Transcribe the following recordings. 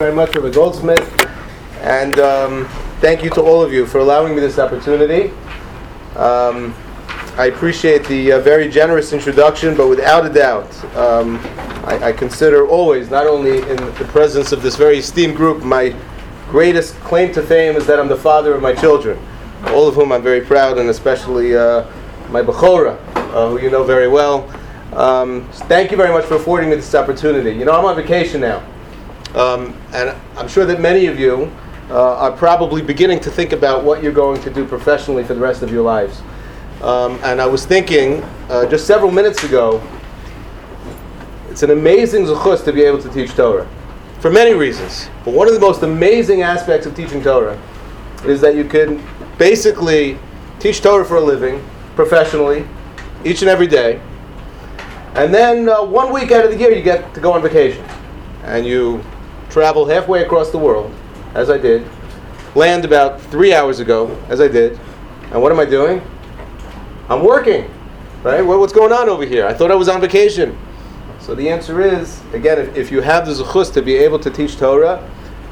very much, Rabbi Goldsmith. And thank you to all of you for allowing me this opportunity. I appreciate the very generous introduction, but without a doubt, I consider always, not only in the presence of this very esteemed group, my greatest claim to fame is that I'm the father of my children, all of whom I'm very proud, and especially my Bechora, who you know very well. Thank you very much for affording me this opportunity. You know, I'm on vacation now, and I'm sure that many of you are probably beginning to think about what you're going to do professionally for the rest of your lives. And I was thinking just several minutes ago, it's an amazing zechus to be able to teach Torah for many reasons. But one of the most amazing aspects of teaching Torah is that you can basically teach Torah for a living, professionally, each and every day. And then 1 week out of the year you get to go on vacation. And you travel halfway across the world, as I did, land about 3 hours ago, as I did. And what am I doing? I'm working, right? What's going on over here? I thought I was on vacation. So the answer is, again, if you have the zechus to be able to teach Torah,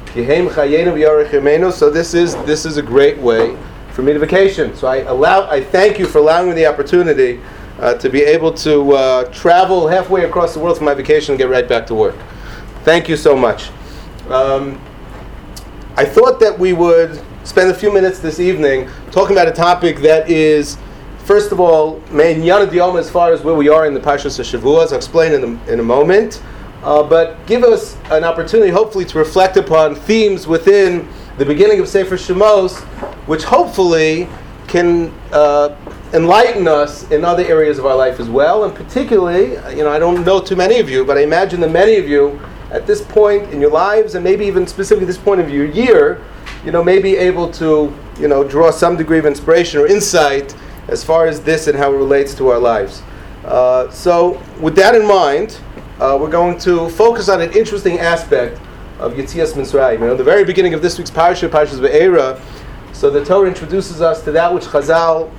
so this is a great way for me to vacation. So I thank you for allowing me the opportunity to be able to travel halfway across the world for my vacation and get right back to work. Thank you so much. I thought that we would spend a few minutes this evening talking about a topic that is, first of all, Me'inyan Diyom as far as where we are in the Parshas Shavuos. I'll explain in a moment. But give us an opportunity, hopefully, to reflect upon themes within the beginning of Sefer Shemos, which hopefully can enlighten us in other areas of our life as well. And particularly, I don't know too many of you, but I imagine that many of you, at this point in your lives, and maybe even specifically this point of your year, may be able to, draw some degree of inspiration or insight as far as this and how it relates to our lives. So, with that in mind, we're going to focus on an interesting aspect of Yetzias Mitzrayim. The very beginning of this week's Parshas Ve'era, so the Torah introduces us to that which Chazal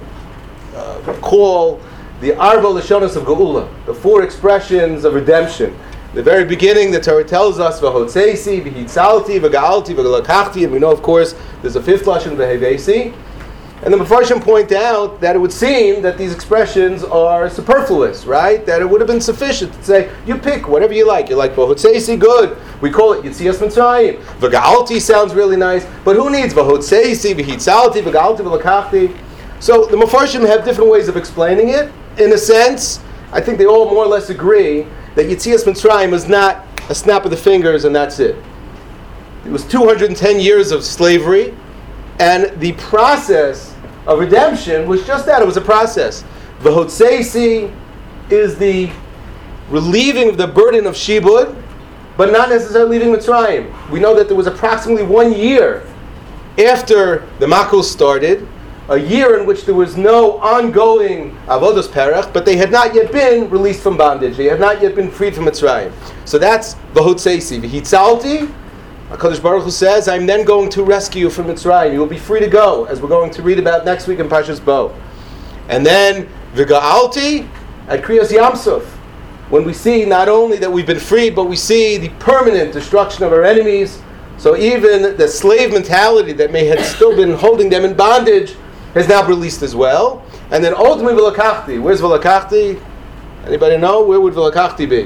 call the Arba Lashonos of Geula, the four expressions of redemption. The very beginning, the Torah tells us V'hotzeisi, V'hitzalti, V'ga'alti, V'galakachti, and we know, of course, there's a fifth lashon, V'hevesi. And the Mefarshim point out that it would seem that these expressions are superfluous, right? That it would have been sufficient to say, you pick whatever you like. You like V'hotzeisi, good. We call it Yetzias Mitzrayim. V'ga'alti sounds really nice, but who needs V'hotzeisi, V'hitzalti, V'ga'alti, V'galakachti? So the Mefarshim have different ways of explaining it. In a sense, I think they all more or less agree that Yetzias Mitzrayim is not a snap of the fingers and that's it. It was 210 years of slavery, and the process of redemption was just that. It was a process. V'hotzeisi is the relieving of the burden of Shibud, but not necessarily leaving Mitzrayim. We know that there was approximately 1 year after the Makos started, a year in which there was no ongoing Avodos Perach, but they had not yet been released from bondage. They had not yet been freed from Mitzrayim. So that's V'hotzeisi. V'hitzalti, HaKadosh Baruch Hu says, I'm then going to rescue you from Mitzrayim. You will be free to go, as we're going to read about next week in Parshas Bo. And then V'ga'alti at Kriyas Yamsuf, when we see not only that we've been freed, but we see the permanent destruction of our enemies. So even the slave mentality that may have still been holding them in bondage has now released as well. And then ultimately V'lakachti. Where's V'lakachti? Anybody know? Where would V'lakachti be?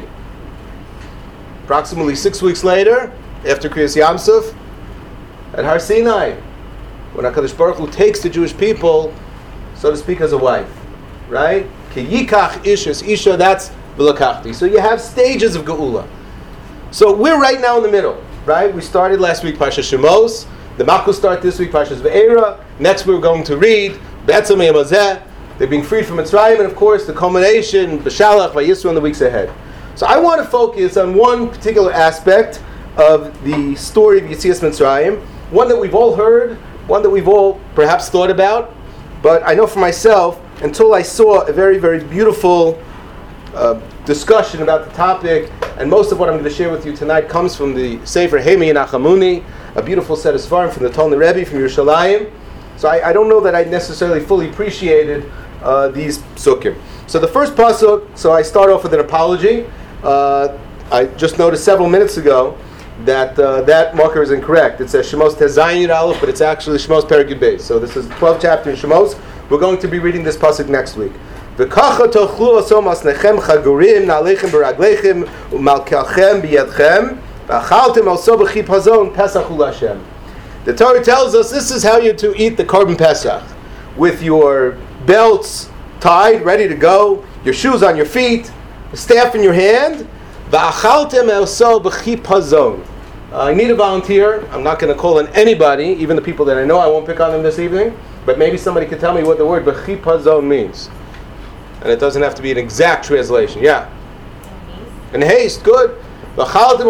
Approximately 6 weeks later, after Kriyas Yamsuf, at Har Sinai, when HaKadosh Baruch Hu takes the Jewish people, so to speak, as a wife. Right? Ki yikach ishas isha, that's V'lakachti. So you have stages of Geula. So we're right now in the middle. Right? We started last week Parshas Shemos. The Makos start this week Parshas Ve'era. Next we're going to read Be'etzem Yamazeh. They're being freed from Mitzrayim, and of course the culmination B'Shalach Vayisru in the weeks ahead. So I want to focus on one particular aspect of the story of Yetzias Mitzrayim, one that we've all heard, one that we've all perhaps thought about, but I know for myself, until I saw a very, very beautiful discussion about the topic, and most of what I'm going to share with you tonight comes from the Sefer Hemi Nachamuni, a beautiful set of Sfarim from the Talmud Rebbe from Yerushalayim. So I don't know that I necessarily fully appreciated these psukim. So the first pasuk, so I start off with an apology. I just noticed several minutes ago that marker is incorrect. It says Shemos Tezayin Yud Aleph, but it's actually Shemos Perek Yud Beis. So this is the 12th chapter in Shemos. We're going to be reading this pasuk next week. V'kacha tochlu osom asnechem chagurim na'alechem b'raglechem u'malkalchem b'yadchem v'achaltem oso b'chi pazon Pesach hu L'Hashem. The Torah tells us this is how you're to eat the Korban Pesach, with your belts tied, ready to go, your shoes on your feet, a staff in your hand. V'achaltem oso b'chi pazon. I need a volunteer. I'm not going to call on anybody, even the people that I know. I won't pick on them this evening, but maybe somebody can tell me what the word b'chi pazon means. And it doesn't have to be an exact translation. Yeah. In haste, good. You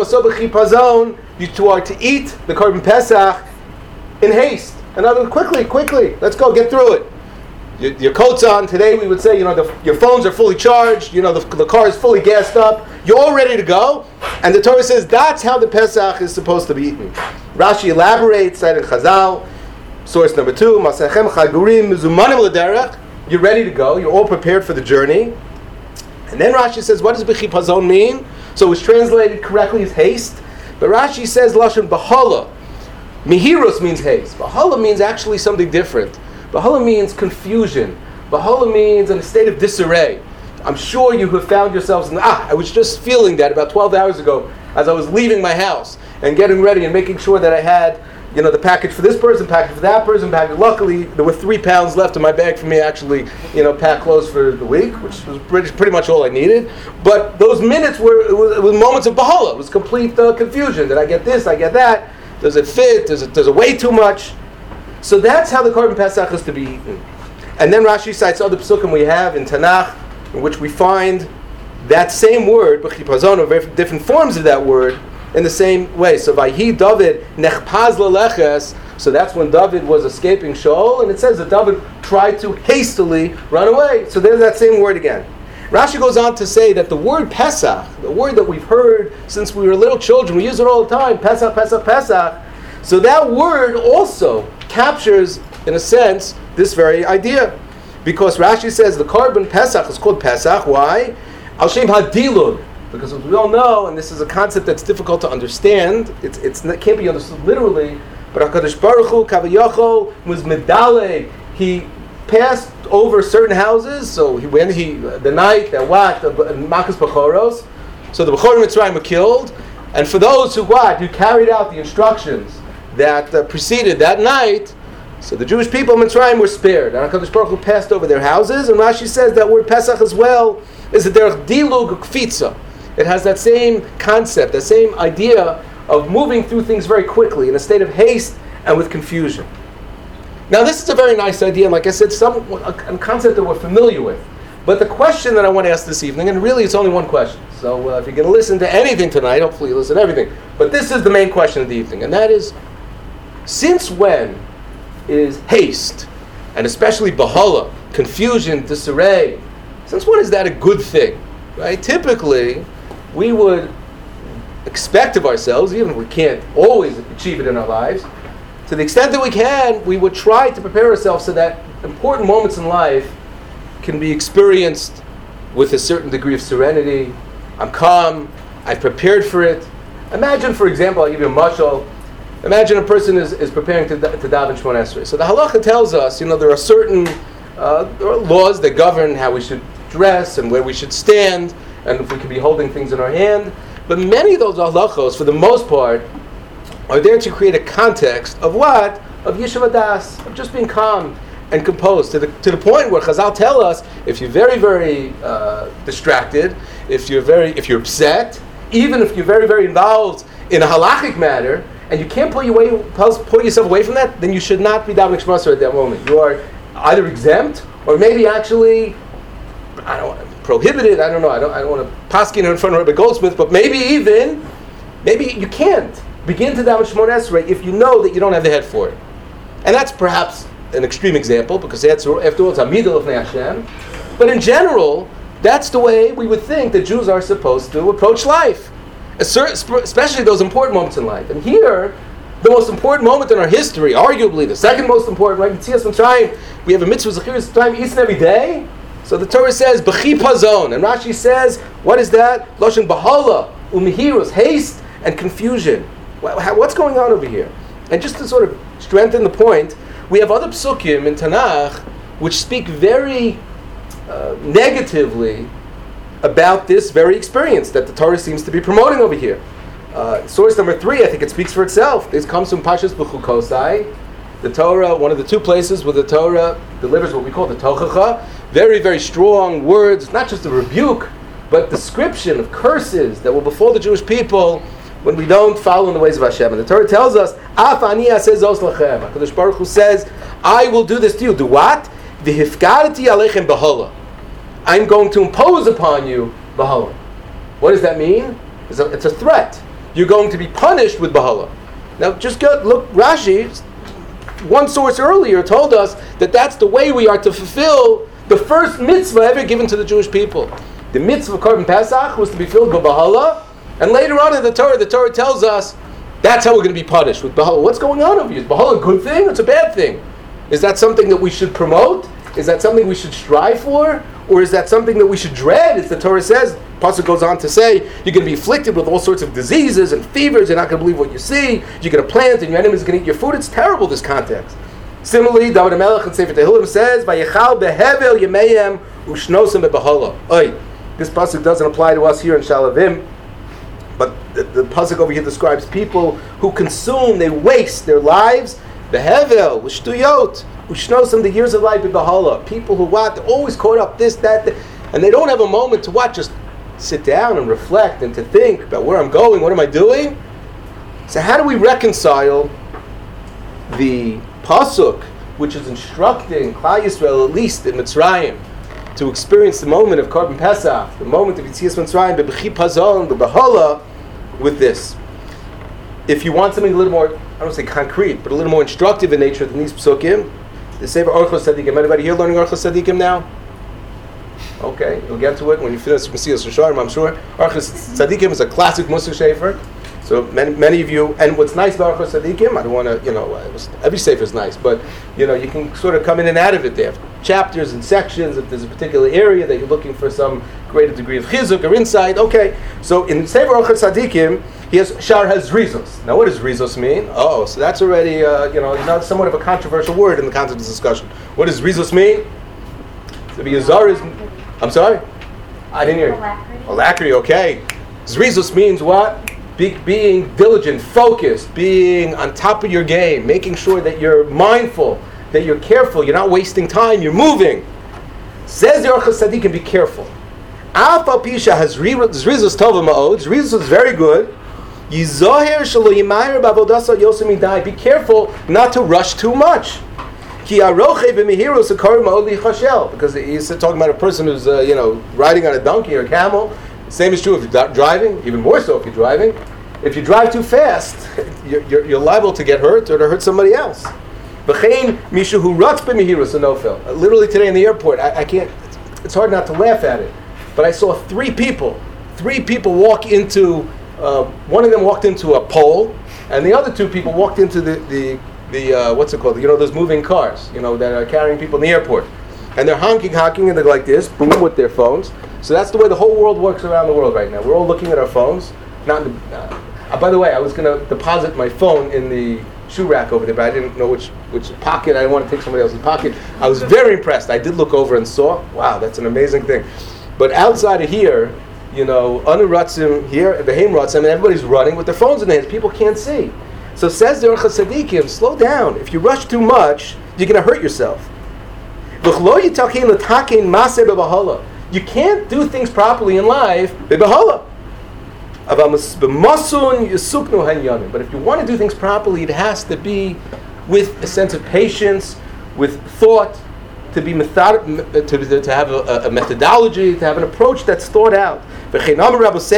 two are to eat the Korban Pesach in haste. In other words, quickly. Let's go, get through it. Your coat's on. Today we would say, your phones are fully charged. The car is fully gassed up. You're all ready to go. And the Torah says that's how the Pesach is supposed to be eaten. Rashi elaborates, citing Chazal, source number 2, Masachem Chagurim Mizumanim L'derech. You're ready to go. You're all prepared for the journey. And then Rashi says, what does b'chi pazon mean? So it's translated correctly as haste. But Rashi says, Lashon Bahala. Mihirus means haste. Bahala means actually something different. Bahala means confusion. Bahala means in a state of disarray. I'm sure you have found yourselves I was just feeling that about 12 hours ago as I was leaving my house and getting ready and making sure that I had the package for this person, package for that person, package. Luckily, there were 3 pounds left in my bag for me to actually, pack clothes for the week, which was pretty much all I needed. But those minutes were moments of bahala. It was complete confusion. Did I get this? I get that? Does it fit? Does it weigh too much? So that's how the Korban Pesach is to be eaten. And then Rashi cites other psukim we have in Tanakh, in which we find that same word, b'chi pazon, or very different forms of that word, in the same way. So Vayhi David nechpaz leleches. So that's when David was escaping Shaul, and it says that David tried to hastily run away. So there's that same word again. Rashi goes on to say that the word Pesach, the word that we've heard since we were little children, we use it all the time, Pesach, Pesach, Pesach. So that word also captures, in a sense, this very idea. Because Rashi says the Korban Pesach is called Pesach. Why? Al Shem HaDilug. Because as we all know, and this is a concept that's difficult to understand, it can't be understood literally, but HaKadosh Baruch Hu, Kavayachol, was medale. He passed over certain houses, so the night, the Makas Bachoros, so the Bachorim Mitzrayim were killed, and for those who carried out the instructions that preceded that night, so the Jewish people of Mitzrayim were spared, and HaKadosh Baruch Hu passed over their houses, and Rashi says that word Pesach as well is the derech dilug kfitza. It has that same concept, that same idea of moving through things very quickly in a state of haste and with confusion. Now, this is a very nice idea, and like I said, a concept that we're familiar with. But the question that I want to ask this evening, and really it's only one question, so if you're going to listen to anything tonight, hopefully you listen to everything. But this is the main question of the evening, and that is, since when is haste, and especially bahala, confusion, disarray, since when is that a good thing? Right? Typically, we would expect of ourselves, even if we can't always achieve it in our lives, to the extent that we can, we would try to prepare ourselves so that important moments in life can be experienced with a certain degree of serenity. I'm calm, I've prepared for it. Imagine, for example, I'll give you a mashal. Imagine a person is preparing to daven Shemona Esrei. So the halacha tells us, there are certain laws that govern how we should dress and where we should stand, and if we could be holding things in our hand. But many of those halachos, for the most part, are there to create a context of what? Of yeshiva das, of just being calm and composed, to the point where Chazal tell us, if you're very, very distracted, if you're upset, even if you're very, very involved in a halachic matter, and you can't pull yourself away from that, then you should not be davening Shema at that moment. You are either exempt, or maybe actually, I don't want to prohibit it. I don't know. I don't want to paskin in front of Rabbi Goldsmith, but maybe you can't begin to daven Shemona Esrei if you know that you don't have the head for it. And that's perhaps an extreme example, because after all, it's Amidah L'fnei Hashem. But in general, that's the way we would think that Jews are supposed to approach life, especially those important moments in life. And here, the most important moment in our history, arguably the second most important, right? Yetzias Mitzrayim, we have a mitzvah Zechiras Mitzrayim each and every day. So the Torah says, B'chi pazon. And Rashi says, what is that? Loshen bahala, umihirus, haste and confusion. What's going on over here? And just to sort of strengthen the point, we have other psukim in Tanakh which speak very negatively about this very experience that the Torah seems to be promoting over here. Source number 3, I think it speaks for itself. This comes from Pashas B'chukosai. The Torah, one of the two places where the Torah delivers what we call the Tochacha, very, very strong words, not just a rebuke, but description of curses that will befall the Jewish people when we don't follow in the ways of Hashem. And the Torah tells us, Af ani aseh zos lachem. HaKadosh Baruch Hu says, I will do this to you. Do what? V'hifkarti alechem b'hola. I'm going to impose upon you b'hola. What does that mean? It's a threat. You're going to be punished with b'hola. Now, just look, Rashi, one source earlier told us that that's the way we are to fulfill the first mitzvah ever given to the Jewish people. The mitzvah of Korban Pesach was to be filled with b'hola, and later on in the Torah tells us that's how we're going to be punished with b'hola. What's going on over here? Is b'hola a good thing? It's a bad thing. Is that something that we should promote? Is that something we should strive for? Or is that something that we should dread? As the Torah says, Pasuk goes on to say, you're going to be afflicted with all sorts of diseases and fevers. You're not going to believe what you see. You're going to plant and your enemies are going to eat your food. It's terrible, this context. Similarly, David HaMelech in Sefer Tehillim says, Vayechal behevel yemeyem ushnosem bebahola. Oy, this Pasuk doesn't apply to us here in Shalavim, but the Pasuk over here describes people who consume, they waste their lives, behevel, ushtuyot, ushnosem, the years of life bebahola. People who what? They're always caught up this, that, and they don't have a moment to what? Just sit down and reflect and to think about where I'm going, what am I doing? So how do we reconcile the Pasuk, which is instructing Klal Yisrael, at least in Mitzrayim, to experience the moment of Korban Pesach, the moment of Yetzias Mitzrayim, be'b'chi pazon, be'b'hola, with this? If you want something a little more, I don't say concrete, but a little more instructive in nature than these psukim, the Sefer Orchos Tzadikim. Anybody here learning Orchos Tzadikim now? Okay, you'll get to it when you finish Mesilas Yesharim, I'm sure. Orchos Tzadikim is a classic Musar Sefer. So many of you, and what's nice about Orchos Tzadikim, I don't want to, every sefer is nice, but you can sort of come in and out of it. They have chapters and sections. If there's a particular area that you're looking for some greater degree of chizuk or insight, okay. So in Sefer Orchos Tzadikim, Shar has rizos. Now, what does rizos mean? Oh, so that's already somewhat of a controversial word in the context of this discussion. What does rizos mean? To be a zar is. I'm sorry, I didn't hear you. Alacrity. Okay. Rizos means what? Being diligent, focused, being on top of your game, making sure that you're mindful, that you're careful, you're not wasting time, you're moving. Says the Orchos Tzadikim, be careful. Alpha Pisha has rizos tova ma'od. Rizos is very good. Yizoher shelo yimayir b'avodasa yosem midai. Be careful not to rush too much. Ki aroche b'mehirus akar ma'od lichashel. Because he's talking about a person who's riding on a donkey or a camel. Same is true if you're driving, even more so if you're driving. If you drive too fast, you're liable to get hurt or to hurt somebody else. Literally today in the airport, I can't, it's hard not to laugh at it, but I saw three people walk into, one of them walked into a pole, and the other two people walked into the what's it called, those moving cars, that are carrying people in the airport. And they're honking, and they're like this, boom, with their phones. So that's the way the whole world works around the world right now. We're all looking at our phones. By the way, I was going to deposit my phone in the shoe rack over there, but I didn't know which pocket. I didn't want to take somebody else's pocket. I was very impressed. I did look over and saw, wow, that's an amazing thing. But outside of here, Anu Ratzim here, Behem Ratzim, and everybody's running with their phones in their hands. People can't see. So says the Orchos Tzadikim, slow down. If you rush too much, you're going to hurt yourself. You can't do things properly in life. But if you want to do things properly, it has to be with a sense of patience, with thought, to be to have a methodology, to have an approach that's thought out. We know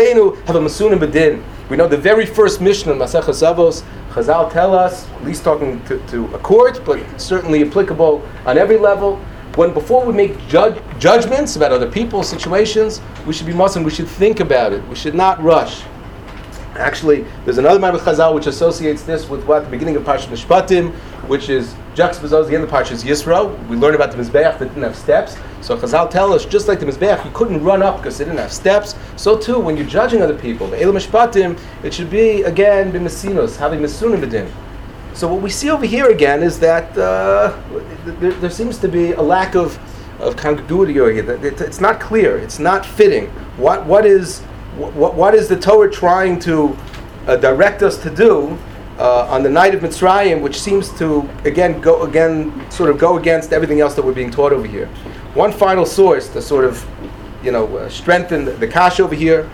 the very first Mishnah in Masechus Avos, Chazal tell us, at least talking to a court, but certainly applicable on every level. Before we make judgments about other people's situations, we should be Muslim. We should think about it. We should not rush. Actually, there's another Ma'amad Chazal which associates this with the beginning of Parshat Mishpatim, which is juxtaposed the end of Parshat Yisro. We learn about the Mizbeach that didn't have steps. So Chazal tell us, just like the Mizbeach, you couldn't run up because they didn't have steps. So too, when you're judging other people, the Elam Mishpatim, it should be, again, b'mesinos, having mesunim b'din. So what we see over here again is that there seems to be a lack of congruity over here. It's not clear. It's not fitting. What is the Torah trying to direct us to do on the night of Mitzrayim, which seems to go against everything else that we're being taught over here? One final source to sort of strengthen the kasha over here.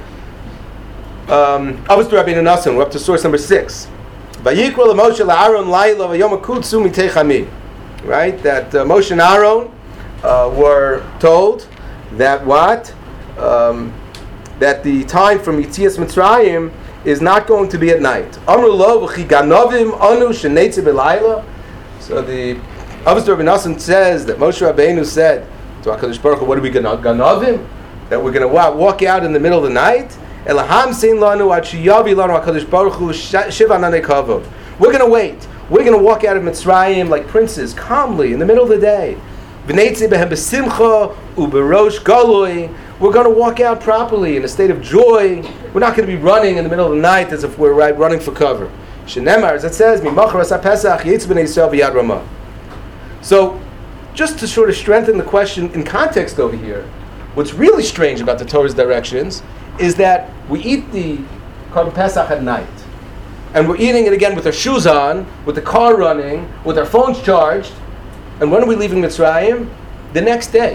Avos Rabbeinu Nassim. We're up to source number 6. Vayikra Moshe la'Aaron Laila v'Yom Kutzu mitei Chami. Right, that Moshe and Aaron were told that that the time from Yetzias Mitzrayim is not going to be at night. Amru lo v'chi ganovim anu shenetzi b'layla. So the Avos Rabbeinu Nassim says that Moshe Rabbeinu said to HaKadosh Baruch Hu, what are we going to ganovim? That we're going to walk out in the middle of the night? Elaham sein lanu ad shiyavi lanu HaKadosh Baruch Hu shiva ananei kavod. We're going to wait. We're going to walk out of Mitzrayim like princes, calmly, in the middle of the day. V'neitzi behem b'simcha u'berosh galoi. We're going to walk out properly in a state of joy. We're not going to be running in the middle of the night as if we're running for cover. Shenemar, as it says, Mimachras HaPesach Yitz b'nei Yisrael v'yad Ramah. So, just to sort of strengthen the question in context over here, what's really strange about the Torah's directions is that we eat the Korban Pesach at night. And we're eating it again with our shoes on, with the car running, with our phones charged. And when are we leaving Mitzrayim? The next day.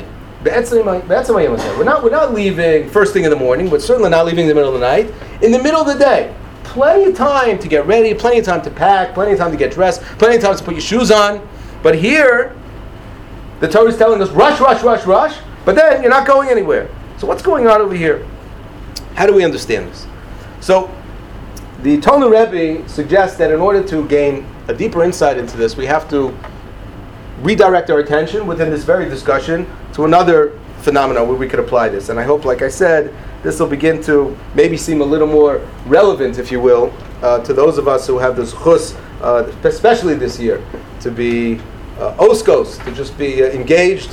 We're not leaving first thing in the morning, but certainly not leaving in the middle of the night. In the middle of the day. Plenty of time to get ready, plenty of time to pack, plenty of time to get dressed, plenty of time to put your shoes on. But here, the Torah is telling us, rush, rush, rush, rush, but then you're not going anywhere. So what's going on over here? How do we understand this? So, the Tolner Rebbe suggests that in order to gain a deeper insight into this, we have to redirect our attention within this very discussion to another phenomenon where we could apply this. And I hope, like I said, this will begin to maybe seem a little more relevant, if you will, to those of us who have the zchus, especially this year, to be oskos, to just be engaged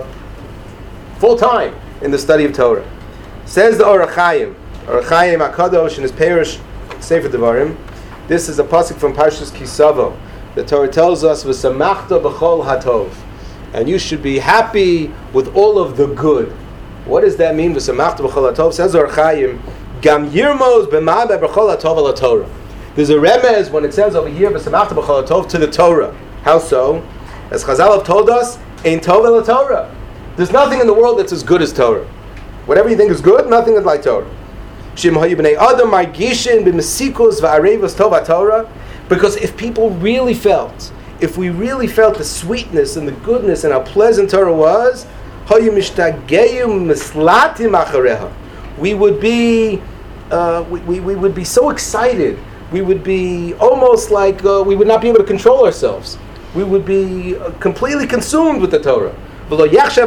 full-time in the study of Torah. Says the Orach Chaim HaKadosh in his Perish Sefer Devarim, this is a pasuk from Parshas Kisavo. The Torah tells us, "V'samachta b'chol hatov," and you should be happy with all of the good. What does that mean? V'samachta b'chol hatov. Says Orach Chaim, "Gam yirmos b'ma'abeh b'chol hatov ala Torah." There's a remez when it says over here, "V'samachta b'chol hatov," to the Torah. How so? As Chazal have told us, "Ein tov ela Torah." There's nothing in the world that's as good as Torah. Whatever you think is good, nothing is like Torah. Shim hayu b'nei adam margishin b'mesikus v'arevos tov haTorah. Because if we really felt the sweetness and the goodness and how pleasant Torah was, we would be so excited. We would be almost like we would not be able to control ourselves. We would be completely consumed with the Torah. An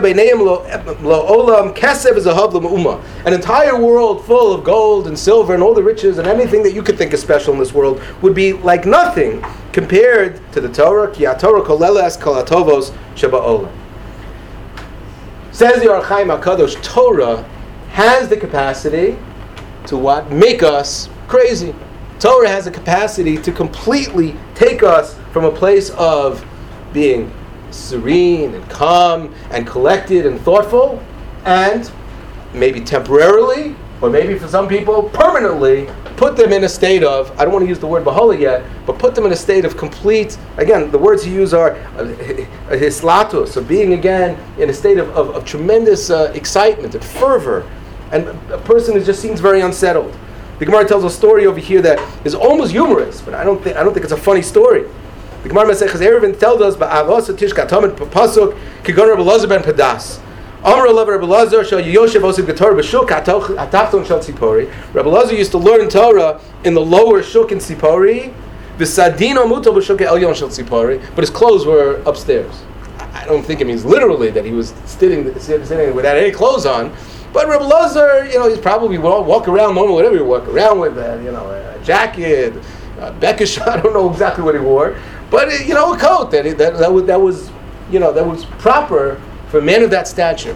entire world full of gold and silver and all the riches and anything that you could think is special in this world would be like nothing compared to the Torah. Ki haTorah koleles kol hatovos sheba'olam. Says the Orach Chaim HaKadosh, Torah has the capacity to what? Make us crazy. Torah has the capacity to completely take us from a place of being serene and calm and collected and thoughtful, and maybe temporarily, or maybe for some people permanently, put them in a state of, I don't want to use the word bahala yet, but put them in a state of complete, again, the words he used are hislatus, of being again in a state of tremendous excitement and fervor, and a person who just seems very unsettled. The Gemara tells a story over here that is almost humorous, but I don't think it's a funny story. The Gemara Maseches Eruvin tells us, "Ba'avos tishkat tamid pasuk kigon Rabbi Elazar ben Padas." Amar Rabbi Elazar shal yoshev osib getorah b'shuk atachton shel tzipori. Rabbi Elazar used to learn Torah in the lower shuk in Tzipori. V'sadino muto b'shuk elyon shel Tzipori. But his clothes were upstairs. I don't think it means literally that he was sitting without any clothes on. But Rabbi Elazar, he's probably walk around normal, whatever you walk around with, a jacket, a bekish, I don't know exactly what he wore. But a coat that was proper for a man of that stature.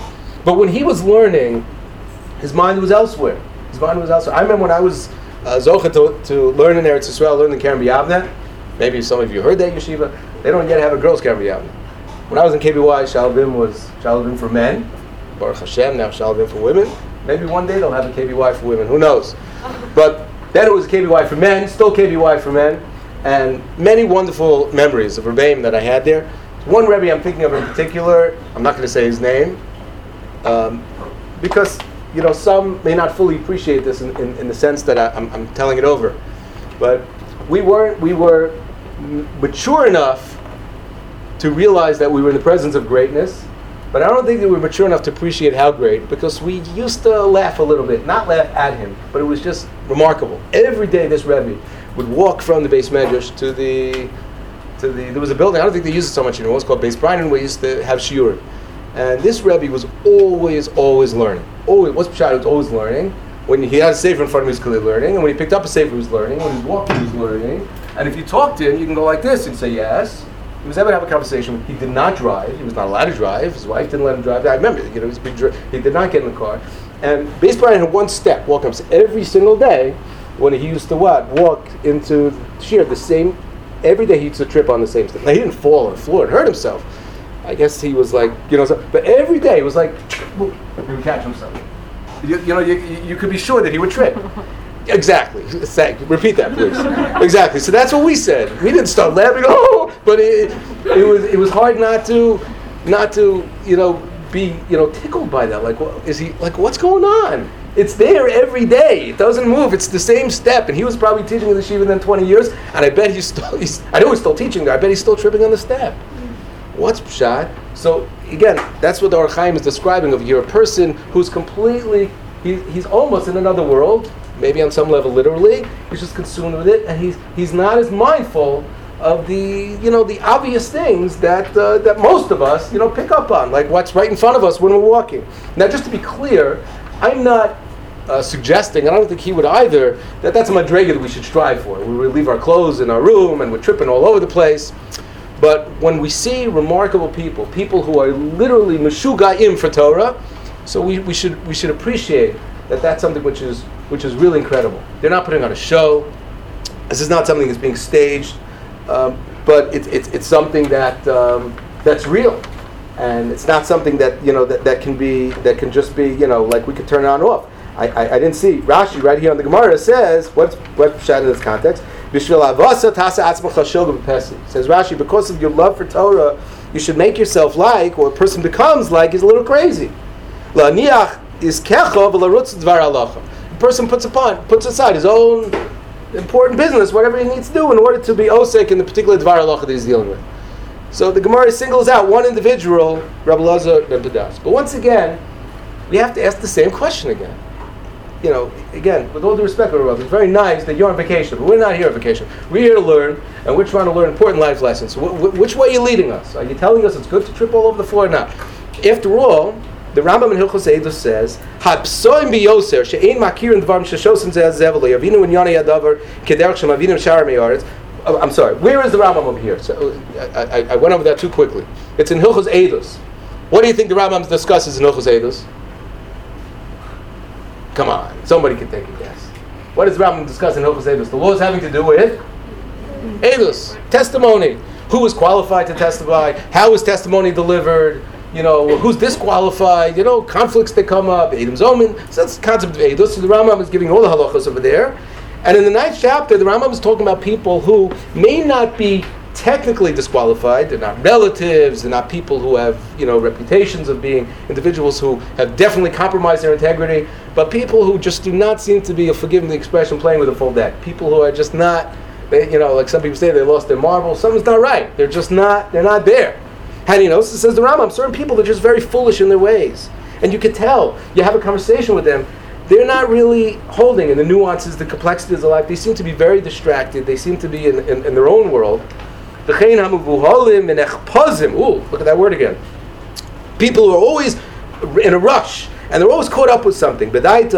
But when he was learning, his mind was elsewhere. I remember when I was zocha to learn in Eretz Yisrael, learn in Kerem B'Yavneh. Maybe some of you heard that yeshiva. They don't yet have a girls' Kerem B'Yavneh. When I was in KBY, Shalvim was Shalvim for men. Baruch Hashem, now Shalvim for women. Maybe one day they'll have a KBY for women. Who knows? But then it was KBY for men, still KBY for men, and many wonderful memories of Rebbeim that I had there. One Rebbe I'm thinking of in particular, I'm not going to say his name, because some may not fully appreciate this in the sense that I'm telling it over. But we were mature enough to realize that we were in the presence of greatness, but I don't think that we were mature enough to appreciate how great, because we used to laugh a little bit, not laugh at him, but it was just remarkable. Every day this Rebbe would walk from the Beis Medrash to there was a building, I don't think they use it so much anymore, it was called Beis Brinan, where we used to have shiurim. And this Rebbe was always learning. What's Pshat? He was always learning. When he had a sefer in front of him, he was clearly learning. And when he picked up a sefer, he was learning. When he was walking, he was learning. And if you talk to him, you can go like this and say yes. He was able to have a conversation. He did not drive. He was not allowed to drive. His wife didn't let him drive. I remember, he was big. He did not get in the car. And Beis Brinan had one step, walking up every single day. When he used to walk into Shir, the same. Every day he used to trip on the same step. Now he didn't fall on the floor and hurt himself. I guess he was like, but every day it was like, he would catch himself. You could be sure that he would trip. Exactly. Repeat that, please. Exactly. So that's what we said. We didn't start laughing. But it was hard not to be tickled by that. Like, is he like, what's going on? It's there every day. It doesn't move. It's the same step. And he was probably teaching in the yeshiva then 20 years. And I bet I know he's still teaching there. I bet he's still tripping on the step. What's Pshat? So again, that's what the Or Chaim is describing of you're a person who's completely, he's almost in another world, maybe on some level literally, he's just consumed with it, and he's not as mindful of the obvious things that most of us pick up on, like what's right in front of us when we're walking. Now, just to be clear, I'm not suggesting, and I don't think he would either, that that's a madrega that we should strive for. We leave our clothes in our room and we're tripping all over the place. But when we see remarkable people who are literally meshuga'im for Torah, so we should appreciate that that's something which is really incredible. They're not putting on a show. This is not something that's being staged, but it's something that's real, and it's not something that that can just be like we could turn it on or off. I didn't see Rashi right here on the Gemara says what's Pshat in this context. Says Rashi, because of your love for Torah, you should make yourself like, or a person becomes like, is a little crazy. A person puts aside his own important business, whatever he needs to do, in order to be osek in the particular dvar halacha that he's dealing with. So the Gemara singles out one individual, Rabbi Elazar ben Padas. But once again, we have to ask the same question again. Again, with all due respect, it's very nice that you're on vacation, but we're not here on vacation. We're here to learn, and we're trying to learn important life lessons. So which way are you leading us? Are you telling us it's good to trip all over the floor or not? After all, the Rambam in Hilchos Eidos says, "Hapsoim biyoser she'ein makirin dvarim sheshosim ze'azeveli avinu in yana yadavar kederach shemavinu shar me'aretz." I'm sorry. Where is the Rambam over here? So I went over that too quickly. It's in Hilchos Eidos. What do you think the Rambam discusses in Hilchos Eidos? Come on, somebody can take a guess. What does Rambam discuss in Hilchos Eidos? The laws having to do with Eidos, testimony. Who is qualified to testify? How is testimony delivered? Who's disqualified? Conflicts that come up. Edom Zomin. So that's the concept of Eidos. So the Rambam is giving all the halachas over there. And in the 9th chapter, the Rambam is talking about people who may not be technically disqualified. They're not relatives. They're not people who have, reputations of being individuals who have definitely compromised their integrity. But people who just do not seem to be, forgive me the expression, playing with a full deck. People who are just not, like some people say, they lost their marbles. Something's not right. They're not there. How do you know? So says the Rambam, certain people are just very foolish in their ways. And you can tell. You have a conversation with them. They're not really holding in the nuances, the complexities of life. They seem to be very distracted. They seem to be in their own world. Ooh, look at that word again. People who are always in a rush, and they're always caught up with something.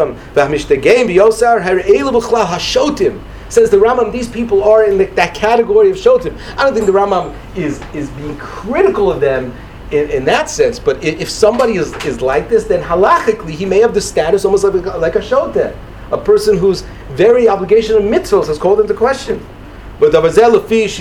Says the Rambam, these people are in that category of shotim. I don't think the Rambam is being critical of them in that sense. But if somebody is like this, then halachically he may have the status almost like a shoteh, a person whose very obligation of mitzvahs is called into question. But says the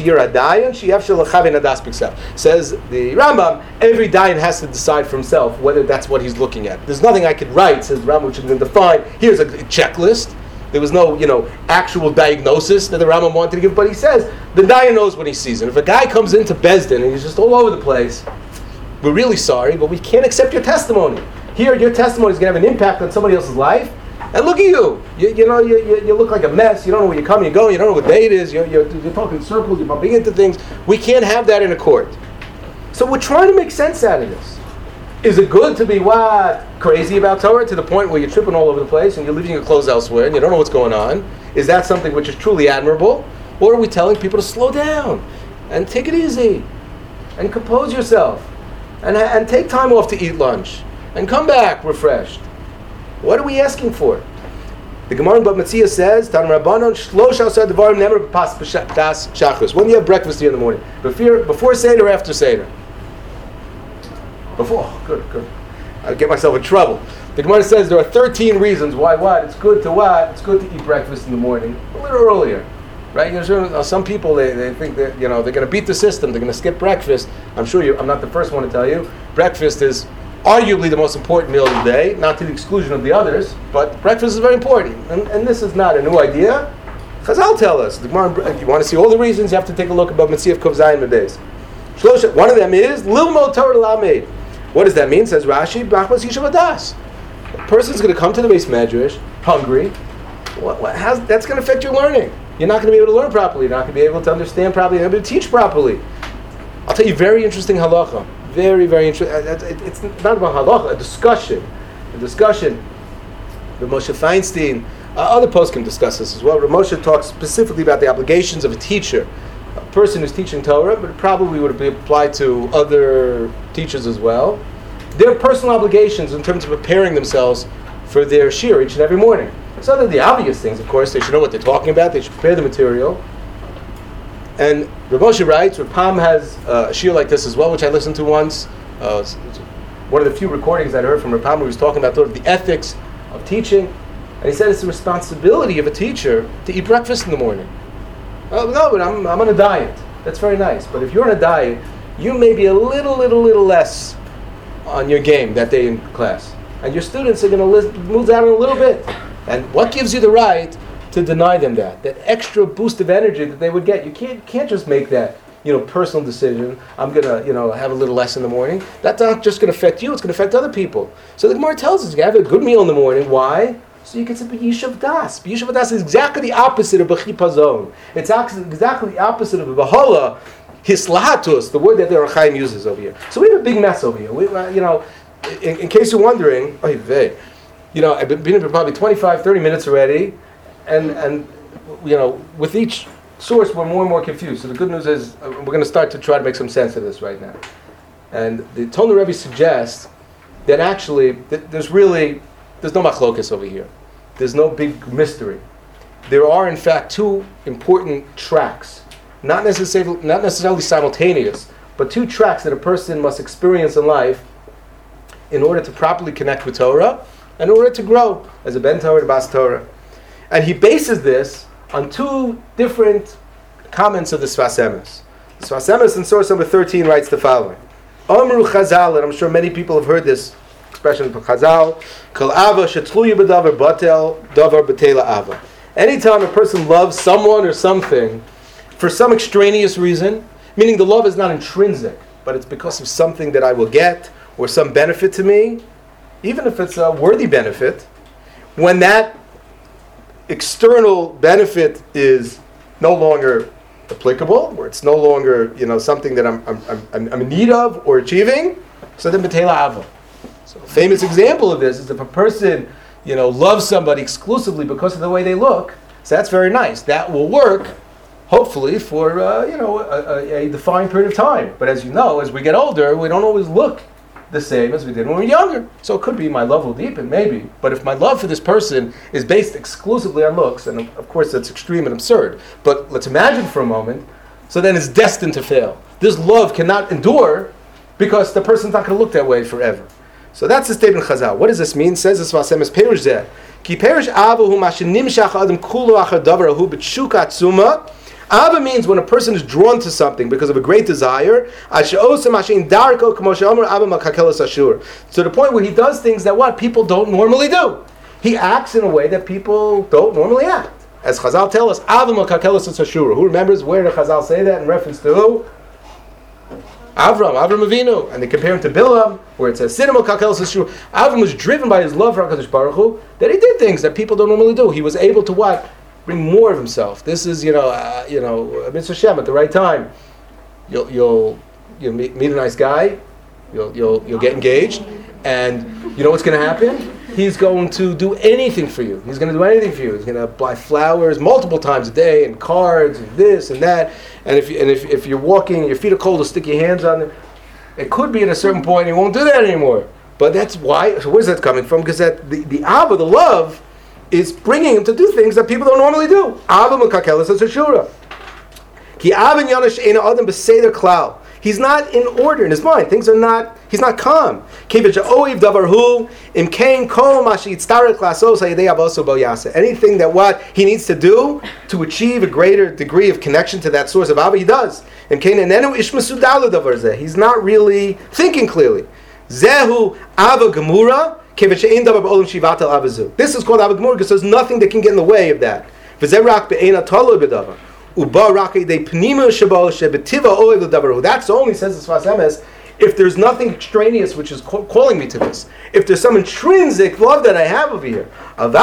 Rambam, every dayan has to decide for himself whether that's what he's looking at. There's nothing I could write, says the Rambam, which is going to define, here's a checklist. There was no, actual diagnosis that the Rambam wanted to give, but he says the dayan knows what he sees. And if a guy comes into Bezdin and he's just all over the place, we're really sorry, but we can't accept your testimony. Here, your testimony is going to have an impact on somebody else's life. And look at you. You look like a mess. You don't know where you're coming and going. You don't know what day it is. You're talking in circles. You're bumping into things. We can't have that in a court. So we're trying to make sense out of this. Is it good to be crazy about Torah to the point where you're tripping all over the place and you're leaving your clothes elsewhere and you don't know what's going on? Is that something which is truly admirable? Or are we telling people to slow down and take it easy and compose yourself and take time off to eat lunch and come back refreshed? What are we asking for? The Gemara in Bava Metzia says, "Tan Rabbanon shlosh asar devarim never pas das shachris." When do you have breakfast here in the morning? Before Seder or after Seder? Before. Oh, good. I'll get myself in trouble. The Gemara says there are 13 reasons why it's good to eat breakfast in the morning a little earlier, right? Some people they think that they're going to beat the system. They're going to skip breakfast. I'm not the first one to tell you. Breakfast is arguably the most important meal of the day, not to the exclusion of the others, but breakfast is very important. And this is not a new idea. Chazal tell us. The Gemara, if you want to see all the reasons, you have to take a look about Metziaf Kov Zayin Mebeis. One of them is Lilmod Torah Lamed. What does that mean? Says Rashi, Bachmas Yishav Adas. A person's going to come to the base medrash hungry. That's going to affect your learning. You're not going to be able to learn properly. You're not going to be able to understand properly. You're not going to be able to teach properly. I'll tell you a very interesting halacha. Very, very interesting. It's not about halacha, a discussion. The Moshe Feinstein, other posts can discuss this as well. Moshe talks specifically about the obligations of a teacher, a person who's teaching Torah, but it probably would be applied to other teachers as well. Their personal obligations in terms of preparing themselves for their shiur each and every morning. So they're the obvious things, of course. They should know what they're talking about. They should prepare the material. And Rav Moshe writes, Rav Pam has a shiur like this as well, which I listened to once. One of the few recordings I heard from Rav Pam where he was talking about the ethics of teaching. And he said it's the responsibility of a teacher to eat breakfast in the morning. Oh, no, but I'm on a diet. That's very nice. But if you're on a diet, you may be a little less on your game that day in class. And your students are going to move down a little bit. And what gives you the right to deny them that extra boost of energy that they would get? You can't just make that personal decision. I'm gonna have a little less in the morning. That's not just going to affect you; it's going to affect other people. So the Gemara tells us you have a good meal in the morning. Why? So you can say b'yishav das. B'yishav das is exactly the opposite of b'chipazon. It's exactly the opposite of b'hala hislahatus, the word that the Ohr HaChaim uses over here. So we have a big mess over here. In case you're wondering, I've been here for probably 25, 30 minutes already. And with each source, we're more and more confused. So the good news is we're going to start to try to make some sense of this right now. And the Tolna Rebbe suggests that actually there's no machlokas over here. There's no big mystery. There are, in fact, two important tracks, not necessarily simultaneous, but two tracks that a person must experience in life in order to properly connect with Torah and in order to grow as a Ben Torah, a Bas Torah. And he bases this on two different comments of the Sfas Emes. The Sfas Emes in source number 13 writes the following. Amru Chazal, and I'm sure many people have heard this expression from Chazal, Kol ava shetluya b'davar batel, davar b'tela ava. Anytime a person loves someone or something for some extraneous reason, meaning the love is not intrinsic, but it's because of something that I will get or some benefit to me, even if it's a worthy benefit, when that external benefit is no longer applicable, or it's no longer something that I'm in need of or achieving, so then b'tela ava. So a famous example of this is if a person loves somebody exclusively because of the way they look, so that's very nice. That will work, hopefully, for a defined period of time. But as you know, as we get older, we don't always look the same as we did when we were younger. So it could be my love will deepen, maybe. But if my love for this person is based exclusively on looks, and of course that's extreme and absurd, but let's imagine for a moment, so then it's destined to fail. This love cannot endure because the person's not going to look that way forever. So that's the statement of Chazal. What does this mean? Says this Vasemes Perush Zeh. Ki Perush Ava hu mashenimshach adam kulu achar davar hu b'tshuka atzuma. Ava means when a person is drawn to something because of a great desire. To the point where he does things that what? People don't normally do. He acts in a way that people don't normally act. As Chazal tell us, Ava makakelas ashura. Who remembers where the Chazal say that in reference to who? Avram Avinu. And they compare him to Bilam, where it says, Sinimo kakelas ashura. Avram was driven by his love for HaKadosh Baruch Hu, that he did things that people don't normally do. He was able to what? Bring more of himself. This is, Mitzvah Shem at the right time. You'll meet a nice guy. You'll get engaged, and you know what's going to happen? He's going to do anything for you. He's going to do anything for you. He's going to buy flowers multiple times a day, and cards, and this and that. And if you're walking, your feet are cold, to stick your hands on them. It could be at a certain point he won't do that anymore. But that's why. So where's that coming from? Because that the Abba, the love, is bringing him to do things that people don't normally do. Abba mekakelas ashura. Ki avin yanash eina adam b'seder klal. He's not in order in his mind. He's not calm. Anything that what he needs to do to achieve a greater degree of connection to that source of Abba, he does. He's not really thinking clearly. Zehu Abba Gemura. This is called Abba Gemura because there's nothing that can get in the way of that. That's only, says the Sfas Emes, if there's nothing extraneous which is calling me to this. If there's some intrinsic love that I have over here.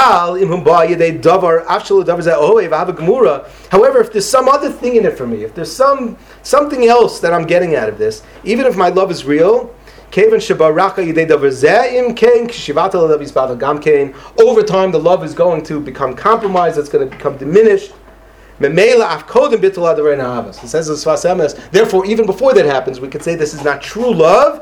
However, if there's some other thing in it for me, if there's something else that I'm getting out of this, even if my love is real, over time the love is going to become compromised, it's going to become diminished. It says in Sfas Emes, therefore, even before that happens, we could say this is not true love.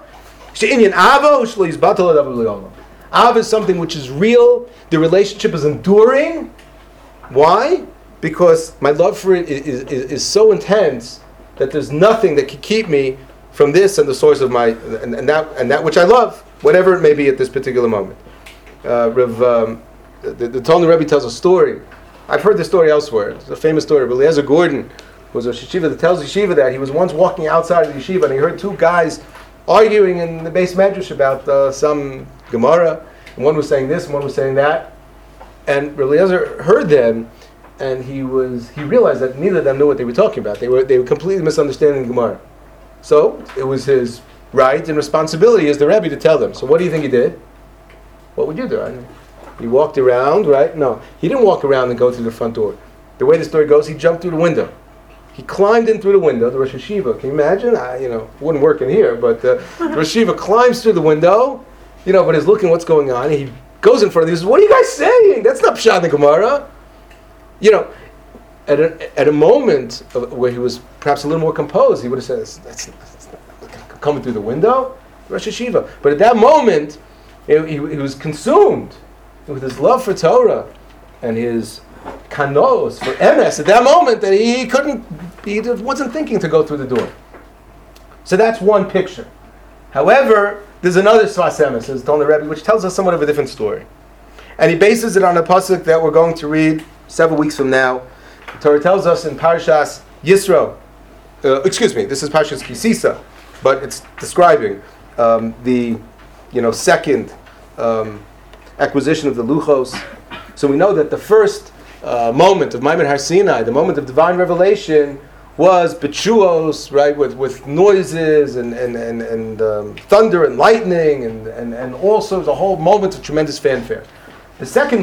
Av is something which is real. The relationship is enduring. Why? Because my love for it is so intense that there's nothing that can keep me from this and the source of my and that which I love, whatever it may be at this particular moment. The Talmud Rebbe tells a story. I've heard this story elsewhere. It's a famous story. Eliezer Gordon was a yeshiva that tells yeshiva that he was once walking outside of the yeshiva and he heard two guys arguing in the base medrash about some Gemara. And one was saying this, and one was saying that. And Eliezer heard them, and he realized that neither of them knew what they were talking about. They were completely misunderstanding the Gemara. So it was his right and responsibility as the Rebbe to tell them. So what do you think he did? What would you do? He walked around, right? No, he didn't walk around and go through the front door. The way the story goes, he jumped through the window. He climbed in through the window. The Rosh Hashiva, can you imagine? Wouldn't work in here, but the Rosh Hashiva climbs through the window, but he's looking what's going on. He goes in front of them. He says, "What are you guys saying? That's not Pshat in the Gemara." At a moment where he was perhaps a little more composed, he would have said, "That's not coming through the window, Rosh Hashiva." But at that moment, he was consumed with his love for Torah and his kanos for emes. At that moment, that he wasn't thinking to go through the door. So that's one picture. However, there's another Sfas Emes, says Talmud Rebbe, which tells us somewhat of a different story, and he bases it on a pasuk that we're going to read several weeks from now. The Torah tells us in Parashas Yisro, this is Parashas Kisisa, but it's describing the second acquisition of the Luchos. So we know that the first moment of Maimon Har Sinai, the moment of divine revelation, was B'tshuos, right, with noises and thunder and lightning and also the whole moment of tremendous fanfare. The second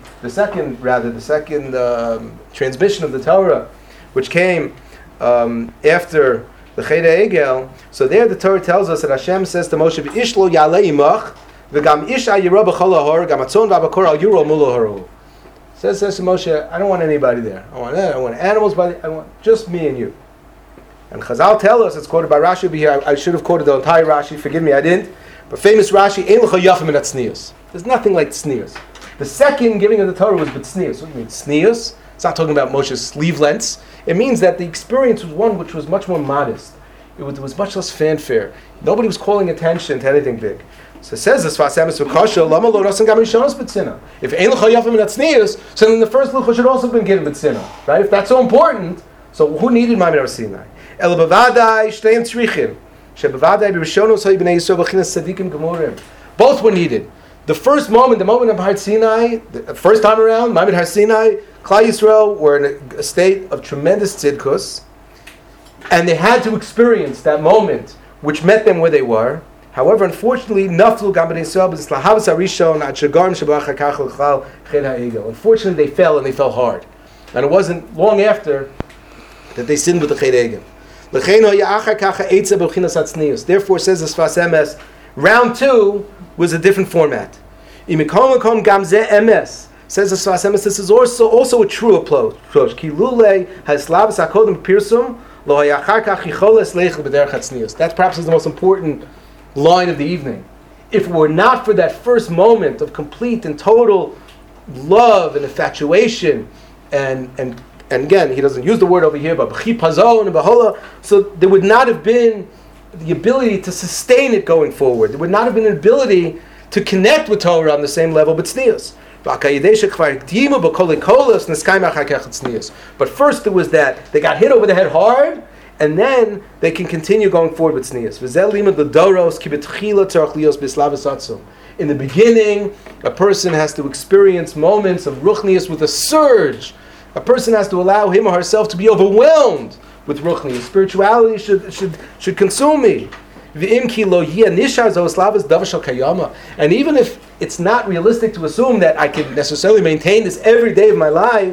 transmission of the Torah, which came after the Cheder Egel. So there the Torah tells us that Hashem says to Moshe, "Ishlo yalei imach, v'gam isha yirah b'chol ha'hor, gam atzon v'abakor al yuro mulu haru." Says to Moshe, I don't want anybody there. I want animals, I want just me and you. And Chazal tell us, it's quoted by Rashi over here. I should have quoted the entire Rashi. Forgive me, I didn't. But famous Rashi, Ein l'cha yafim min tznius. There's nothing like tznius. The second giving of the Torah was b'tznius. What do you mean tznius? It's not talking about Moshe's sleeve lengths. It means that the experience was one which was much more modest. There was much less fanfare. Nobody was calling attention to anything big. So it says this, if ein l'cha yafim min hatznius, so then the first lucha should also have been given b'tzina. Right? If that's so important, so who needed Maimin Har Sinai? El b'vadai shteim tzrichim. Sheb'vadai b'rishonos hay b'nei Yisrael b'chinas tzadikim gemurim. Both were needed. The first moment, the moment of Har Sinai, the first time around, Maimin Har Sinai, Klal Yisrael were in a state of tremendous tzidkus, and they had to experience that moment, which met them where they were. However, unfortunately, naflu gam b'nei Yisrael b'zlahavas harishon ad shegarim shebach hakach l'chal chen ha'egel. Unfortunately, they fell, and they fell hard. And it wasn't long after that they sinned with the chet egel. Therefore, says the Sfas Emes, round 2 was a different format. Says the Sfas Emes, this is also a true approach. That perhaps is the most important line of the evening. If it were not for that first moment of complete and total love and infatuation, and again, he doesn't use the word over here, but b'chipazon and b'hola, so there would not have been the ability to sustain it going forward. There would not have been an ability to connect with Torah on the same level, but tznius. But first there was that, they got hit over the head hard, and then they can continue going forward with tznius. In the beginning, a person has to experience moments of ruchnius with a surge. A person has to allow him or herself to be overwhelmed with ruchnius. Spirituality should consume me. And even if it's not realistic to assume that I can necessarily maintain this every day of my life,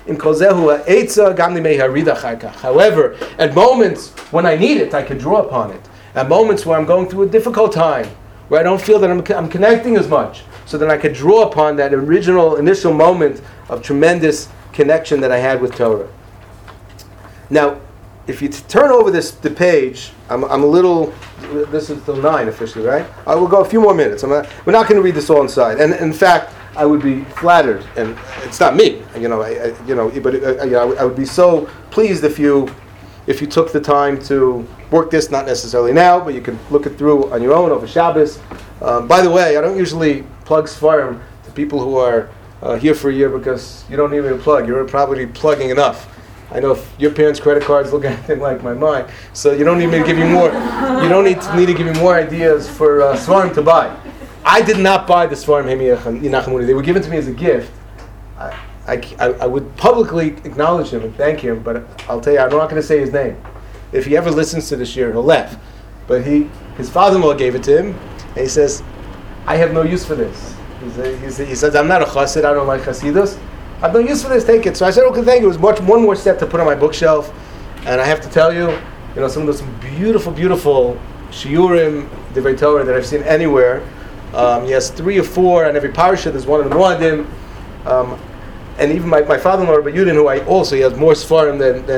however, at moments when I need it, I can draw upon it. At moments where I'm going through a difficult time, where I don't feel that I'm connecting as much, so then I could draw upon that initial moment of tremendous connection that I had with Torah. Now, if you turn over the page, I'm a little. This is till 9 officially, right? I will go a few more minutes. We're not going to read this all inside. And in fact, I would be flattered, and it's not me, I would be so pleased if you took the time to work this. Not necessarily now, but you can look it through on your own over Shabbos. By the way, I don't usually plug Sfarim to people who are here for a year because you don't need me to plug. You're probably plugging enough. I know if your parents' credit cards look anything like mine, so you don't need me to give you more. You don't need to give me more ideas for Svarim to buy. I did not buy the Svarim Hemi. They were given to me as a gift. I would publicly acknowledge him and thank him, but I'll tell you, I'm not going to say his name. If he ever listens to this year, he'll laugh. But his father-in-law gave it to him, and he says, I have no use for this. He says, I'm not a chassid, I don't like chasidus. I have no use for this, take it. So I said, okay, thank you. It was one more step to put on my bookshelf. And I have to tell you, some beautiful, beautiful shiurim, divrei Torah that I've seen anywhere. He has 3 or 4 on every parasha. There's one in the Moadim. And even my father-in-law, Rabbi Yudin, who he has more Sfarim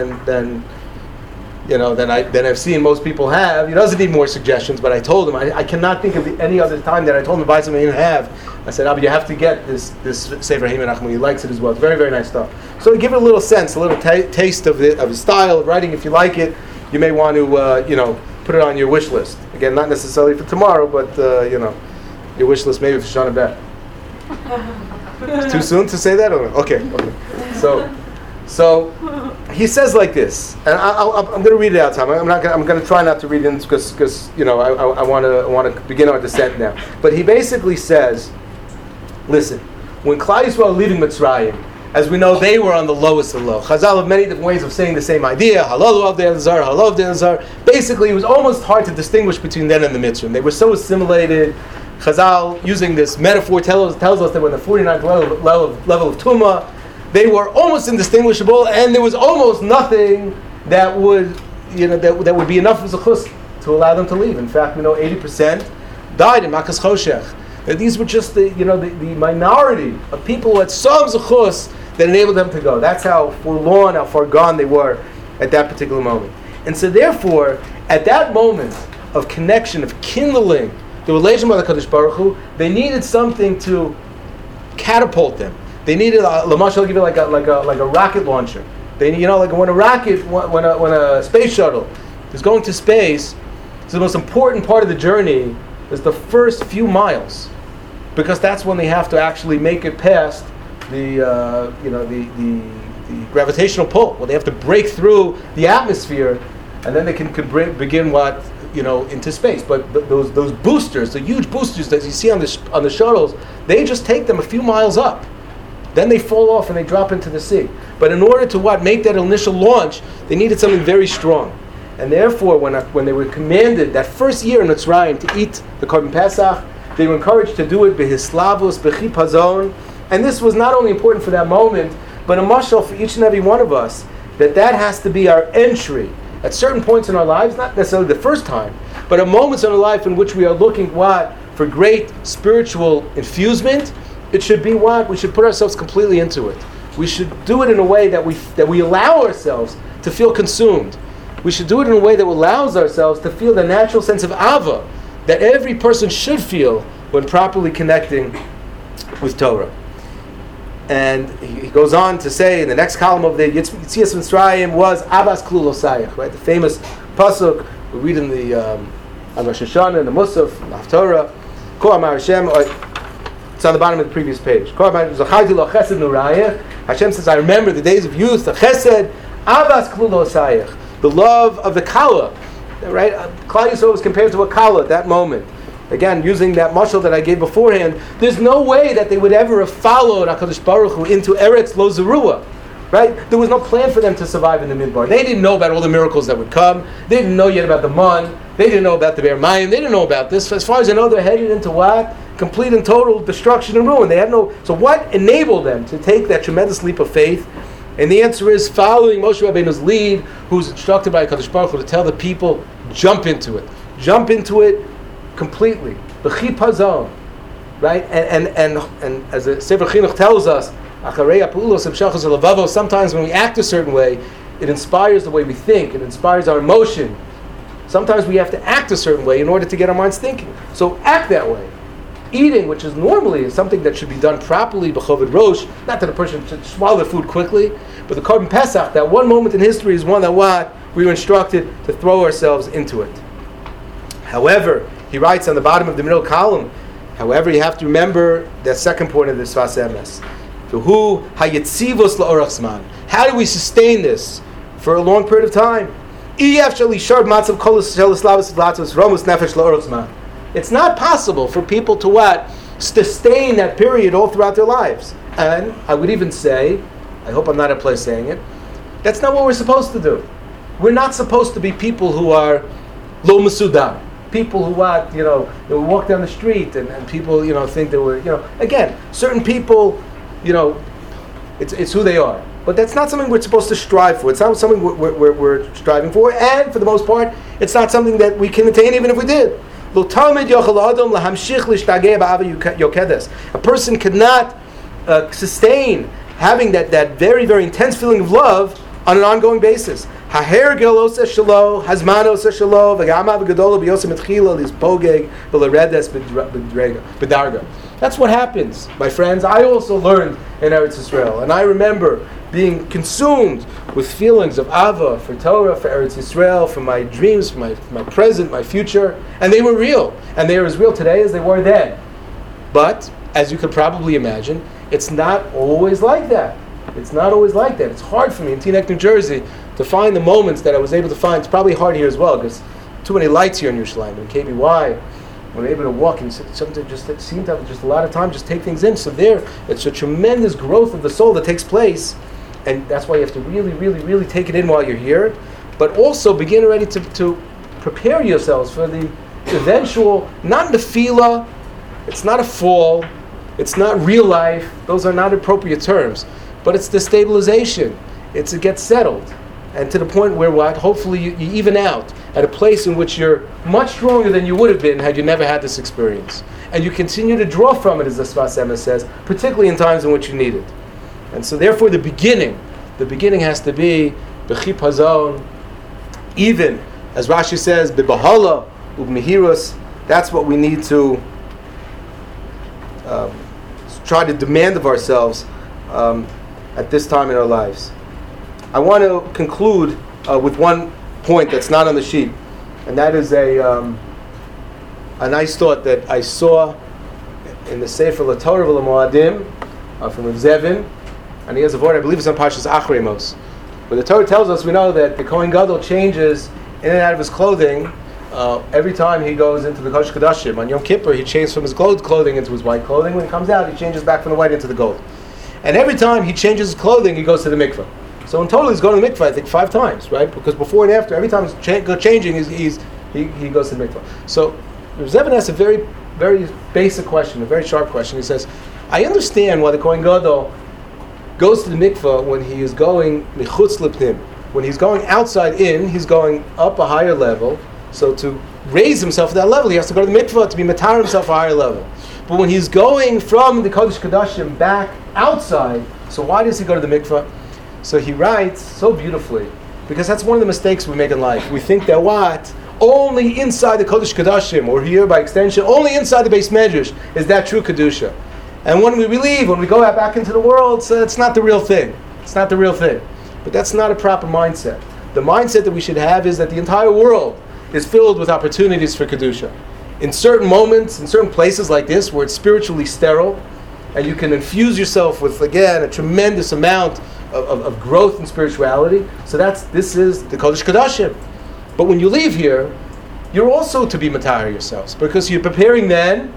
than I've seen most people have. He doesn't need more suggestions, but I told him, I cannot think of any other time that I told him to buy something he didn't have. I said, Abba, you have to get this Sefer Hemi Nachman. He likes it as well. It's very, very nice stuff. So to give it a little sense, a little taste of his style of writing, if you like it, you may want to, put it on your wish list. Again, not necessarily for tomorrow, but, your wish list maybe for Shana Bet. It's too soon to say that? Okay. So he says like this, and I'm going to read it out. I'm going to try not to read it because I want to begin our descent now. But he basically says, listen, when Klal Yisrael were leaving Mitzrayim, as we know, they were on the lowest of low. Chazal have many different ways of saying the same idea. Halal of the Zar, halal of the Zar. Basically, it was almost hard to distinguish between them and the Mitzrayim. They were so assimilated. Chazal, using this metaphor, tells us that when the 49th level of Tumah, they were almost indistinguishable, and there was almost nothing that would be enough of zechus to allow them to leave. In fact, we know 80% died in Makas Choshech. And these were just the minority of people who had some zechus that enabled them to go. That's how forlorn, how far gone they were at that particular moment. And so therefore, at that moment of connection, of kindling the relation with the Kadosh Baruch Hu, they needed something to catapult them. They needed, Lamashal, give it like a rocket launcher. They, like when a rocket, when a space shuttle is going to space. So the most important part of the journey is the first few miles, because that's when they have to actually make it past the gravitational pull. Well, they have to break through the atmosphere, and then they can begin into space. But those boosters, the huge boosters that you see on the shuttles, they just take them a few miles up. Then they fall off and they drop into the sea. But in order to make that initial launch, they needed something very strong. And therefore, when they were commanded that first year in Mitzrayim to eat the Korban Pesach, they were encouraged to do it behislavus, bechipazon. And this was not only important for that moment, but a mashal for each and every one of us, that has to be our entry at certain points in our lives, not necessarily the first time, but at moments in our life in which we are looking for great spiritual infusement. It should be we should put ourselves completely into it. We should do it in a way that we allow ourselves to feel consumed. We should do it in a way that allows ourselves to feel the natural sense of ava that every person should feel when properly connecting with Torah. And he goes on to say in the next column of the Yitzias Mitzrayim was Avas Klulosayach, right? The famous pasuk we read in the on Rosh Hashanah in the Musaf, the Haftorah. Ko Amar Hashem. It's on the bottom of the previous page. Hashem says, I remember the days of youth, the chesed, avas klulosayach, the love of the kala. Right? Klal Yisrael was compared to a kala at that moment. Again, using that mashal that I gave beforehand, there's no way that they would ever have followed HaKadosh Baruch Hu into Eretz Lo Zerua. Right? There was no plan for them to survive in the Midbar. They didn't know about all the miracles that would come. They didn't know yet about the man. They didn't know about the Be'er Mayim. They didn't know about this. As far as they know, they're headed into what? Complete and total destruction and ruin. They had no. So what enabled them to take that tremendous leap of faith? And the answer is following Moshe Rabbeinu's lead, who's instructed by HaKadosh Baruch Hu to tell the people, jump into it. Jump into it completely. B'chipazon. Right? And as the Sefer Chinuch tells us, sometimes when we act a certain way, it inspires the way we think, it inspires our emotion. Sometimes we have to act a certain way in order to get our minds thinking. So act that way. Eating, which is normally something that should be done properly, b'choved rosh, not that a person should swallow the food quickly, but the Korban Pesach, that one moment in history is one that we were instructed to throw ourselves into it. However, he writes on the bottom of the middle column, however, you have to remember that second point of the Sfas Emes. How do we sustain this for a long period of time? It's not possible for people to sustain that period all throughout their lives. And I would even say, I hope I'm not at place saying it, that's not what we're supposed to do. We're not supposed to be people who are lo mesudar. People who they walk down the street and people think that we're again, certain people it's who they are. But that's not something we're supposed to strive for. It's not something we're striving for, and for the most part, it's not something that we can attain even if we did. A person cannot sustain having that very, very intense feeling of love on an ongoing basis. That's what happens, my friends. I also learned in Eretz Yisrael, and I remember being consumed with feelings of Ava for Torah, for Eretz Yisrael, for my dreams, for my present, my future, and they were real, and they are as real today as they were then. But, as you could probably imagine, it's not always like that. It's not always like that. It's hard for me in Teaneck, New Jersey, to find the moments that I was able to find. It's probably hard here as well, because too many lights here in Yerushalayim, and KBY, we're able to walk and something just seem to have just a lot of time, just take things in. So it's a tremendous growth of the soul that takes place, and that's why you have to really, really, really take it in while you're here, but also begin already to prepare yourselves for the eventual, not nefila, it's not a fall, it's not real life, those are not appropriate terms, but it's the stabilization, it's to get settled, and to the point where hopefully you even out at a place in which you're much stronger than you would have been had you never had this experience. And you continue to draw from it, as the Sfas Emes says, particularly in times in which you need it. And so therefore the beginning has to be b'chipazon, even, as Rashi says, b'bahala, u'b'mehirus, that's what we need to try to demand of ourselves at this time in our lives. I want to conclude with one point that's not on the sheet, and that is a nice thought that I saw in the Sefer LaTorah V'Lamoadim from Rav Zevin, and he has a word, I believe it's on Parshas Acharei Mos, where the Torah tells us, we know that the Kohen Gadol changes in and out of his clothing every time he goes into the Kodesh Kodashim. On Yom Kippur, he changes from his gold clothing into his white clothing. When he comes out, he changes back from the white into the gold. And every time he changes his clothing, he goes to the mikveh. So in total, he's going to the mikveh, I think, 5 times, right? Because before and after, every time he's changing, he goes to the mikveh. So Rav Zevin asks a very, very basic question, a very sharp question. He says, I understand why the Kohen Gadol goes to the mikveh when he is going michutz l'pnim. When he's going outside in, he's going up a higher level. So to raise himself to that level, he has to go to the mikveh to be matar himself a higher level. But when he's going from the Kodesh Kodashim back outside, so why does he go to the mikveh? So he writes so beautifully, because that's one of the mistakes we make in life. We think that what? Only inside the Kodesh Kodashim, or here by extension, only inside the Beis Medrash is that true Kedusha. And when we leave, when we go out back into the world, so it's not the real thing. It's not the real thing. But that's not a proper mindset. The mindset that we should have is that the entire world is filled with opportunities for Kedusha. In certain moments, in certain places like this, where it's spiritually sterile, and you can infuse yourself with, again, a tremendous amount of growth in spirituality. So this is the Kodesh Kodashim. But when you leave here, you're also to be matahar yourselves, because you're preparing then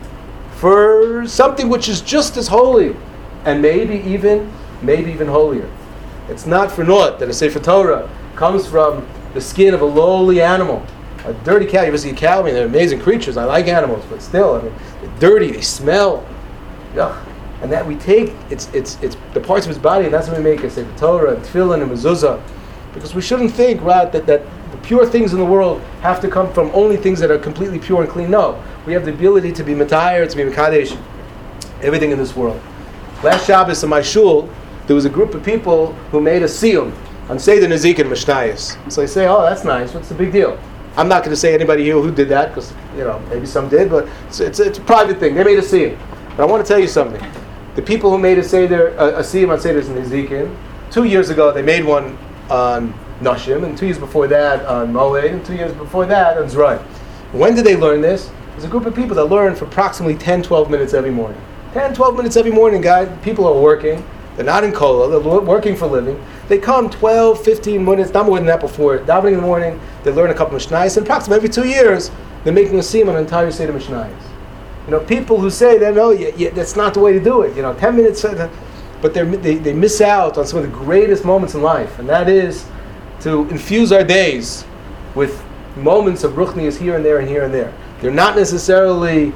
for something which is just as holy, and maybe even holier. It's not for naught that a Sefer Torah comes from the skin of a lowly animal, a dirty cow. You ever see a cow? I mean, they're amazing creatures. I like animals, but still, I mean, they're dirty. They smell. Ugh. And that we take it's the parts of his body, and that's what we make a Sefer Torah and Tefillin and Mezuzah, because we shouldn't think, right, that the pure things in the world have to come from only things that are completely pure and clean. No, we have the ability to be matayir, to be mekadesh, everything in this world. Last Shabbos in my shul, there was a group of people who made a siyum on Seder Nezik and Mishnayos. So I say, oh, that's nice. What's the big deal? I'm not going to say anybody here who did that, because maybe some did, but it's a private thing. They made a siyum. But I want to tell you something. The people who made a siyum on Seder Nezikin, 2 years ago they made one on Nashim, and 2 years before that on Moed, and 2 years before that on Zrayim. When did they learn this? There's a group of people that learn for approximately 10, 12 minutes every morning. 10, 12 minutes every morning, guys. People are working. They're not in Kola. They're working for a living. They come 12, 15 minutes, not more than that before davening in the morning. They learn a couple of Mishnayos, and approximately every 2 years, they're making a siyum on an entire Seder Mishnayos. People who say that, no, that's not the way to do it. 10 minutes, but they miss out on some of the greatest moments in life, and that is to infuse our days with moments of ruchnius here and there and here and there. They're not necessarily,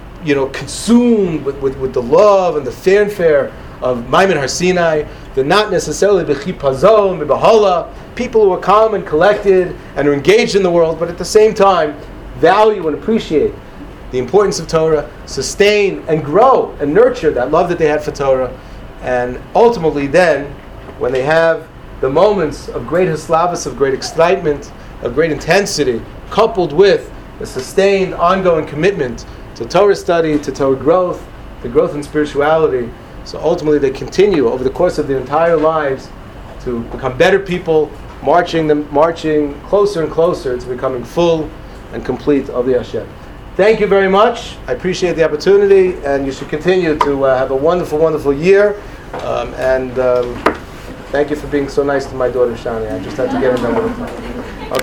consumed with the love and the fanfare of Maimon Har Sinai. They're not necessarily b'chipazon, b'bahala, people who are calm and collected and are engaged in the world, but at the same time value and appreciate the importance of Torah, sustain and grow and nurture that love that they had for Torah, and ultimately then, when they have the moments of great hislavus, of great excitement, of great intensity, coupled with a sustained, ongoing commitment to Torah study, to Torah growth, to growth in spirituality, so ultimately they continue over the course of their entire lives to become better people, marching closer and closer to becoming full and complete of the Hashem. Thank you very much. I appreciate the opportunity, and you should continue to have a wonderful, wonderful year. Thank you for being so nice to my daughter Shani. I just had to get in there with her.